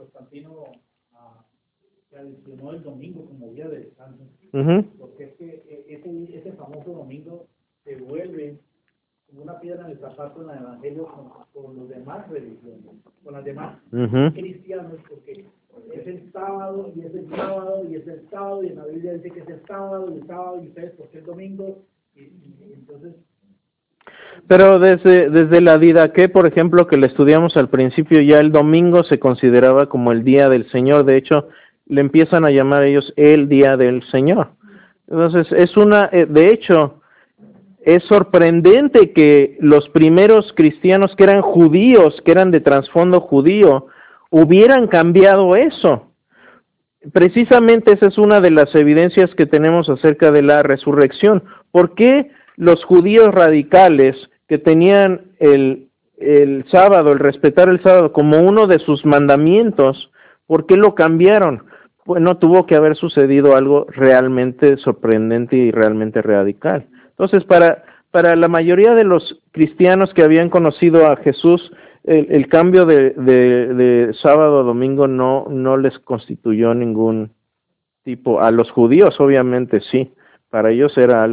Speaker 4: El domingo como día de descanso, porque es que ese famoso domingo se vuelve como una piedra en el zapato en el evangelio con los demás religiones, con las demás cristianos, porque es el sábado y es el sábado y es el sábado, y en la Biblia dice que es el sábado y ustedes porque es domingo, y entonces.
Speaker 1: Pero desde la Didaqué, por ejemplo, que le estudiamos al principio, ya el domingo se consideraba como el día del Señor. De hecho, le empiezan a llamar ellos el día del Señor. Entonces, de hecho, es sorprendente que los primeros cristianos que eran judíos, que eran de trasfondo judío, hubieran cambiado eso. Precisamente esa es una de las evidencias que tenemos acerca de la resurrección. ¿Por qué los judíos radicales que tenían el sábado, el respetar el sábado como uno de sus mandamientos, por qué lo cambiaron? Bueno, tuvo que haber sucedido algo realmente sorprendente y realmente radical. Entonces, para la mayoría de los cristianos que habían conocido a Jesús, el cambio de sábado a domingo no les constituyó ningún tipo. A los judíos, obviamente, sí. Para ellos era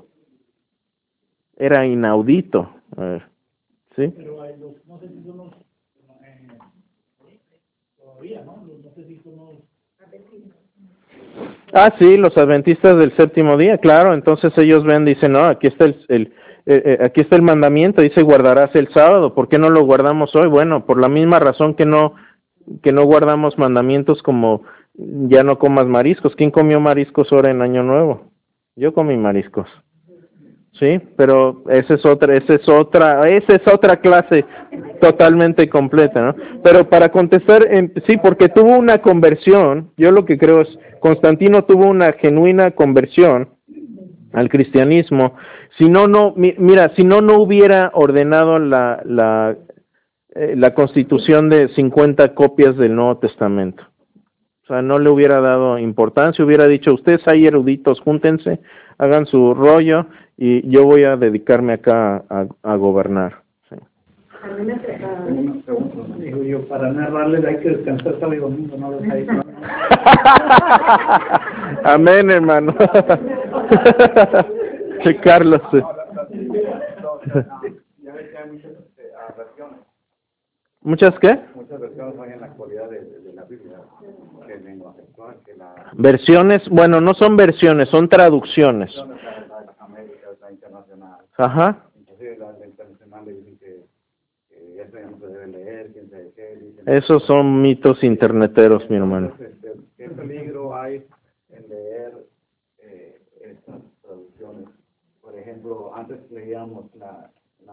Speaker 1: inaudito. ¿Sí?
Speaker 4: Pero no sé si son los, todavía, ¿no? No sé si son los
Speaker 1: sí, los adventistas del séptimo día, claro. Entonces ellos dicen, no, aquí está aquí está el mandamiento, dice guardarás el sábado. ¿Por qué no lo guardamos hoy? Bueno, por la misma razón que no guardamos mandamientos como ya no comas mariscos. ¿Quién comió mariscos ahora en Año Nuevo? Yo comí mariscos. Sí, pero esa es otra clase totalmente completa, ¿no? Pero para contestar, sí, porque tuvo una conversión. Yo lo que creo es Constantino tuvo una genuina conversión al cristianismo. Si no, mira, si no hubiera ordenado la constitución de 50 copias del Nuevo Testamento. O sea, no le hubiera dado importancia, hubiera dicho, ustedes hay eruditos, júntense, hagan su rollo y yo voy a dedicarme acá a gobernar. Sí.
Speaker 4: Digo yo, para narrarles hay que descansar sábado y domingo, no los hay.
Speaker 1: Amén, hermano. Sí, Carlos.
Speaker 5: Ya ves que hay muchas versiones.
Speaker 1: ¿Muchas qué?
Speaker 5: Muchas versiones hay en la actualidad de la Biblia, que el lenguaje actual, que la...
Speaker 1: Versiones, bueno, no son versiones, son traducciones.
Speaker 5: La América, la internacional.
Speaker 1: Ajá.
Speaker 5: Inclusive la internacional le dicen que eso ya no se debe leer, quién sabe qué. Dicen,
Speaker 1: Esos son mitos interneteros, mi hermano.
Speaker 5: ¿Qué peligro hay en leer estas traducciones? Por ejemplo, antes leíamos la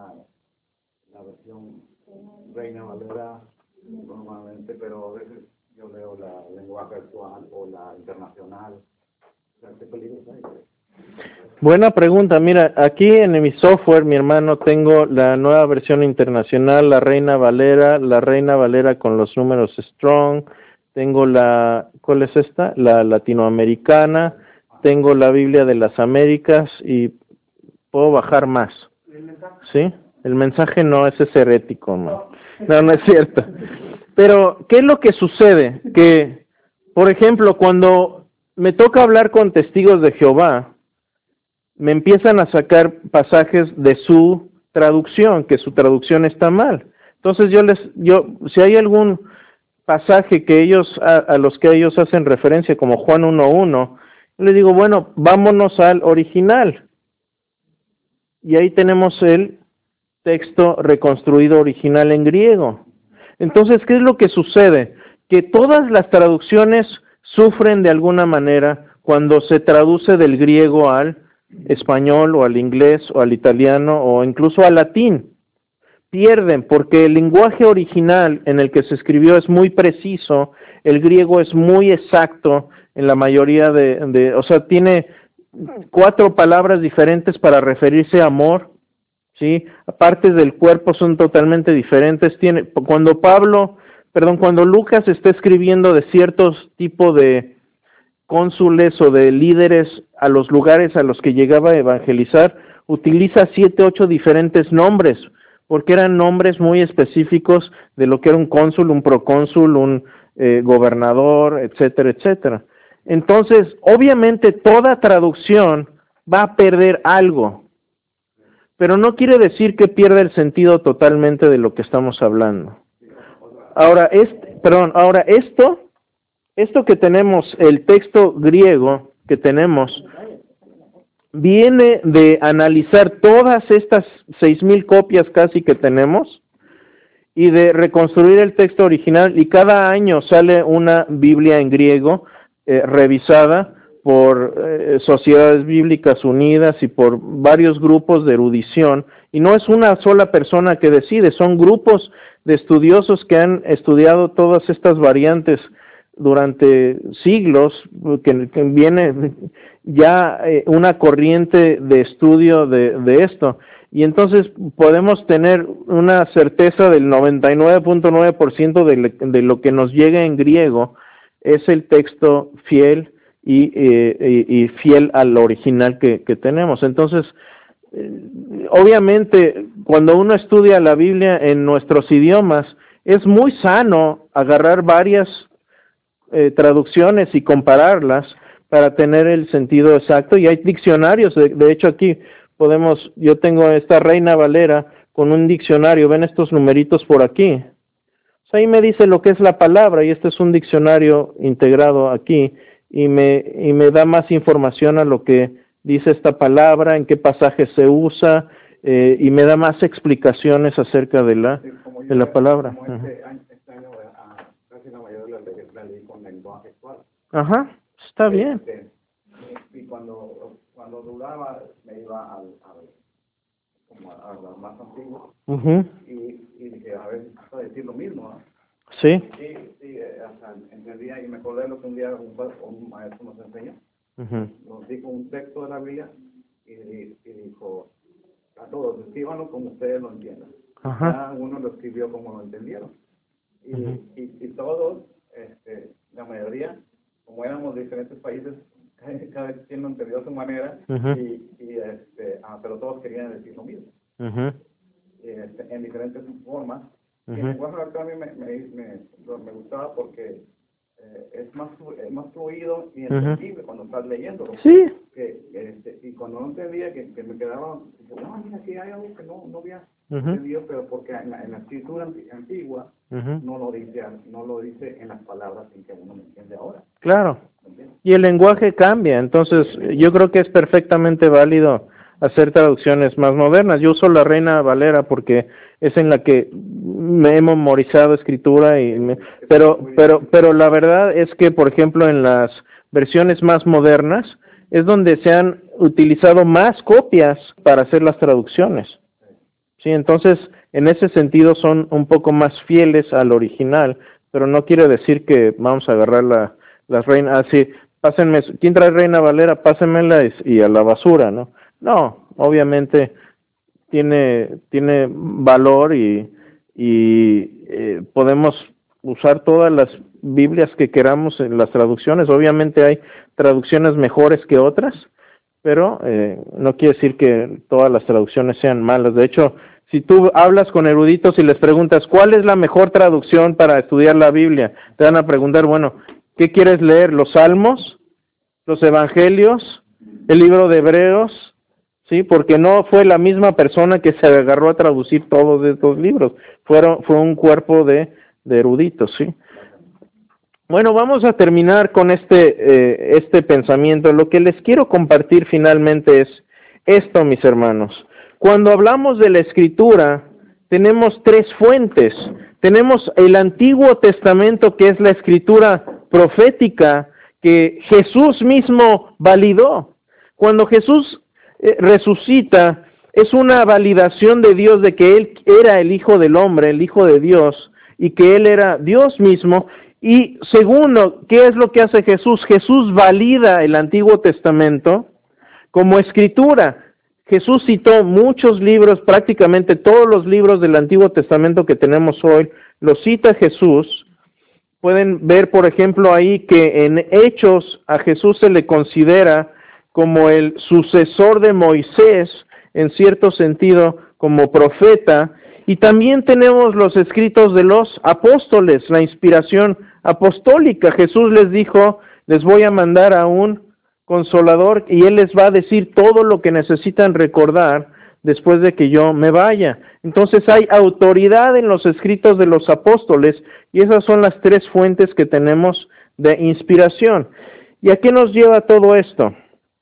Speaker 5: versión Reina Valera normalmente, pero a veces yo leo la lenguaje actual o la internacional. ¿Qué peligros hay?
Speaker 1: Buena pregunta. Mira, aquí en mi software, mi hermano, tengo la nueva versión internacional, la Reina Valera con los números strong. Tengo ¿cuál es esta? La latinoamericana. Tengo la Biblia de las Américas y puedo bajar más. ¿Sí? El mensaje no, ese es herético, no. No es cierto. Pero, ¿qué es lo que sucede? Que, por ejemplo, cuando me toca hablar con testigos de Jehová, me empiezan a sacar pasajes de su traducción, que su traducción está mal. Entonces si hay algún pasaje que a los que ellos hacen referencia, como Juan 1:1, yo les digo, bueno, vámonos al original. Y ahí tenemos el texto reconstruido original en griego. Entonces, ¿qué es lo que sucede? Que todas las traducciones sufren de alguna manera cuando se traduce del griego al español o al inglés o al italiano o incluso al latín. Pierden porque el lenguaje original en el que se escribió es muy preciso, el griego es muy exacto en la mayoría o sea, tiene 4 palabras diferentes para referirse a amor, ¿sí? Partes del cuerpo son totalmente diferentes. Cuando Lucas está escribiendo de ciertos tipos de cónsules o de líderes a los lugares a los que llegaba a evangelizar, utiliza 7, 8 diferentes nombres, porque eran nombres muy específicos de lo que era un cónsul, un procónsul, un gobernador, etcétera, etcétera. Entonces, obviamente toda traducción va a perder algo, pero no quiere decir que pierda el sentido totalmente de lo que estamos hablando. Ahora, esto que tenemos, el texto griego que tenemos, viene de analizar todas estas 6,000 copias casi que tenemos y de reconstruir el texto original, y cada año sale una Biblia en griego revisada por Sociedades Bíblicas Unidas y por varios grupos de erudición, y no es una sola persona que decide, son grupos de estudiosos que han estudiado todas estas variantes durante siglos, que viene ya una corriente de estudio de esto, y entonces podemos tener una certeza del 99.9% de lo que nos llega en griego es el texto fiel y fiel al original que tenemos. Entonces, obviamente, cuando uno estudia la Biblia en nuestros idiomas, es muy sano agarrar varias traducciones y compararlas para tener el sentido exacto, y hay diccionarios, de hecho aquí yo tengo esta Reina Valera con un diccionario, ven estos numeritos por aquí, ahí me dice lo que es la palabra, y este es un diccionario integrado aquí, y me da más información a lo que dice esta palabra, en qué pasaje se usa, y me da más explicaciones acerca de la palabra.
Speaker 5: Este año casi la mayoría de la leí con lenguaje actual.
Speaker 1: Ajá, está bien.
Speaker 5: Y cuando dudaba me iba a los más antiguos. Y dije, a ver, hasta decir lo mismo, ¿no?
Speaker 1: Sí.
Speaker 5: Sí, hasta entendía, y me acordé lo que un día un maestro nos enseñó. Nos dijo un texto de la Biblia y dijo a todos, escríbanlo como ustedes lo entiendan.
Speaker 1: Ajá.
Speaker 5: Cada uno lo escribió como lo entendieron. Y,
Speaker 1: Ujú.
Speaker 5: y todos, la mayoría, como éramos de diferentes países, cada quien lo entendió a su manera,
Speaker 1: Ujú.
Speaker 5: pero todos querían decir lo mismo.
Speaker 1: Ujú.
Speaker 5: En diferentes formas. Y el
Speaker 1: Ujú.
Speaker 5: lenguaje actual a mí me gustaba porque es más fluido y entendible cuando estás leyéndolo.
Speaker 1: Sí.
Speaker 5: Y cuando no entendía, que me quedaba, no, mira, aquí hay algo que no había
Speaker 1: Ujú.
Speaker 5: entendido, pero porque en la escritura antigua
Speaker 1: Ujú.
Speaker 5: no lo dice en las palabras en que uno me entiende ahora.
Speaker 1: Claro.
Speaker 5: ¿Entiendes?
Speaker 1: Y el lenguaje cambia, entonces yo creo que es perfectamente válido hacer traducciones más modernas. Yo uso la Reina Valera porque es en la que me he memorizado escritura pero la verdad es que, por ejemplo, en las versiones más modernas es donde se han utilizado más copias para hacer las traducciones. Sí, entonces en ese sentido son un poco más fieles al original, pero no quiere decir que vamos a agarrar las reinas, así, pásenme, ¿quién trae Reina Valera? Pásenmela y a la basura, ¿no? No, obviamente tiene valor y podemos usar todas las Biblias que queramos en las traducciones. Obviamente hay traducciones mejores que otras, pero no quiere decir que todas las traducciones sean malas. De hecho, si tú hablas con eruditos y les preguntas cuál es la mejor traducción para estudiar la Biblia, te van a preguntar, bueno, ¿qué quieres leer? ¿Los Salmos? ¿Los Evangelios? ¿El libro de Hebreos? Sí, porque no fue la misma persona que se agarró a traducir todos estos libros, fue un cuerpo de eruditos, sí. Bueno, vamos a terminar con este pensamiento. Lo que les quiero compartir finalmente es esto, mis hermanos. Cuando hablamos de la Escritura, tenemos tres fuentes. Tenemos el Antiguo Testamento, que es la Escritura profética que Jesús mismo validó. Cuando Jesús resucita, es una validación de Dios de que Él era el Hijo del Hombre, el Hijo de Dios, y que Él era Dios mismo. Y segundo, ¿qué es lo que hace Jesús? Jesús valida el Antiguo Testamento como escritura. Jesús citó muchos libros, prácticamente todos los libros del Antiguo Testamento que tenemos hoy, los cita Jesús. Pueden ver, por ejemplo, ahí que en Hechos a Jesús se le considera como el sucesor de Moisés, en cierto sentido, como profeta. Y también tenemos los escritos de los apóstoles, la inspiración apostólica. Jesús les dijo, les voy a mandar a un consolador y Él les va a decir todo lo que necesitan recordar después de que yo me vaya. Entonces hay autoridad en los escritos de los apóstoles y esas son las tres fuentes que tenemos de inspiración. ¿Y a qué nos lleva todo esto?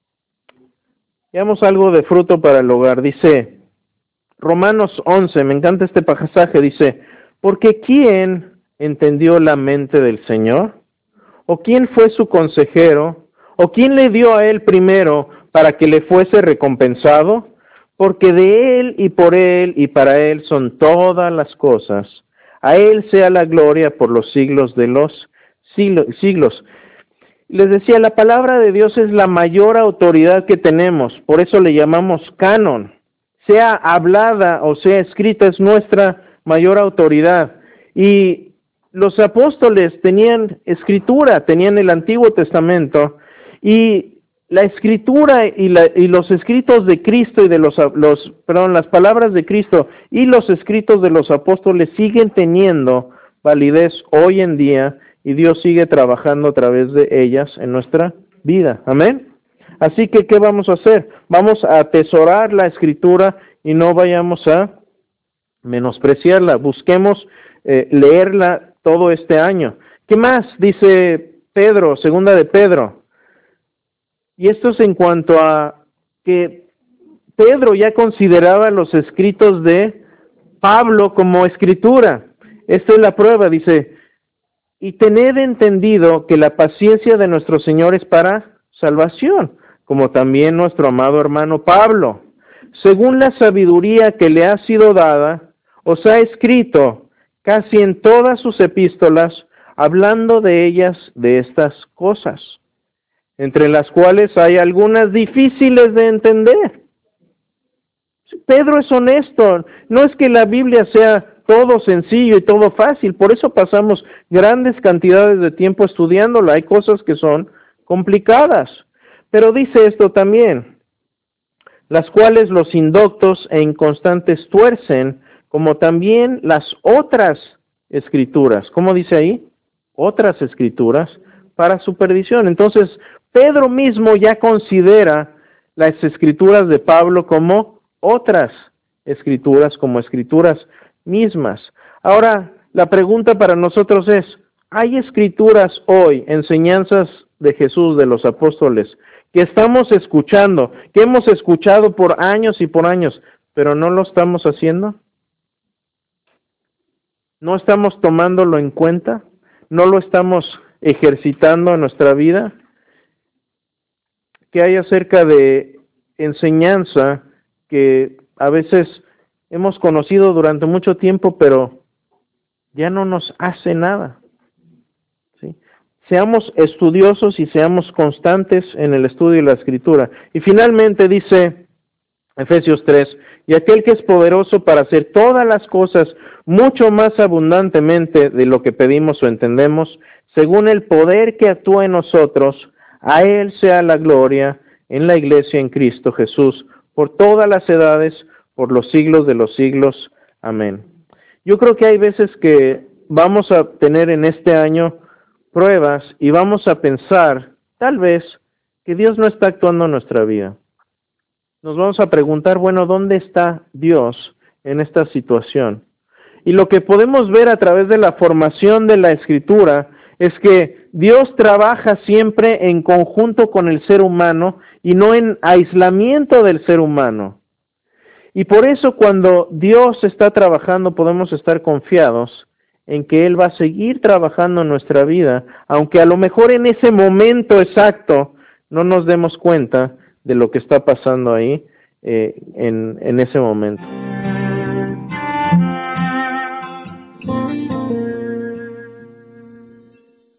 Speaker 1: Veamos algo de fruto para el hogar. Dice Romanos 11, me encanta este pasaje, dice, porque ¿quién entendió la mente del Señor? ¿O quién fue su consejero? ¿O quién le dio a él primero para que le fuese recompensado? Porque de él y para él son todas las cosas. A él sea la gloria por los siglos de los siglos. Les decía, la palabra de Dios es la mayor autoridad que tenemos, por eso le llamamos canon. Sea hablada o sea escrita, es nuestra mayor autoridad. Y los apóstoles tenían escritura, tenían el Antiguo Testamento, y la escritura y los escritos de Cristo y de las palabras de Cristo y los escritos de los apóstoles siguen teniendo validez hoy en día, y Dios sigue trabajando a través de ellas en nuestra vida. Amén. Así que, ¿qué vamos a hacer? Vamos a atesorar la Escritura y no vayamos a menospreciarla. Busquemos leerla todo este año. ¿Qué más dice Pedro, segunda de Pedro? Y esto es en cuanto a que Pedro ya consideraba los escritos de Pablo como escritura. Esta es la prueba, dice, y tened entendido que la paciencia de nuestro Señor es para salvación, como también nuestro amado hermano Pablo, según la sabiduría que le ha sido dada, os ha escrito casi en todas sus epístolas, hablando de ellas, de estas cosas. entre las cuales hay algunas difíciles de entender. Pedro es honesto, no es que la Biblia sea todo sencillo y todo fácil, por eso pasamos grandes cantidades de tiempo estudiándola, hay cosas que son complicadas, pero dice esto también, las cuales los indoctos e inconstantes tuercen, como también las otras escrituras. ¿Cómo dice ahí? Otras escrituras para su perdición. Entonces, Pedro mismo ya considera las escrituras de Pablo como otras escrituras, como escrituras mismas. Ahora, la pregunta para nosotros es, ¿hay escrituras hoy, enseñanzas de Jesús, de los apóstoles, que estamos escuchando, que hemos escuchado por años y por años, pero no lo estamos haciendo? ¿No estamos tomándolo en cuenta? ¿No lo estamos ejercitando en nuestra vida? ¿Qué hay acerca de enseñanza que a veces hemos conocido durante mucho tiempo, pero ya no nos hace nada? ¿Sí? Seamos estudiosos y seamos constantes en el estudio de la Escritura. Y finalmente dice Efesios 3, y aquel que es poderoso para hacer todas las cosas mucho más abundantemente de lo que pedimos o entendemos, según el poder que actúa en nosotros, a Él sea la gloria en la Iglesia en Cristo Jesús, por todas las edades, por los siglos de los siglos. Amén. Yo creo que hay veces que vamos a tener en este año pruebas y vamos a pensar, tal vez, que Dios no está actuando en nuestra vida. Nos vamos a preguntar, bueno, ¿dónde está Dios en esta situación? Y lo que podemos ver a través de la formación de la Escritura es que Dios trabaja siempre en conjunto con el ser humano y no en aislamiento del ser humano. Y por eso cuando Dios está trabajando podemos estar confiados en que Él va a seguir trabajando en nuestra vida, aunque a lo mejor en ese momento exacto no nos demos cuenta de lo que está pasando ahí en ese momento.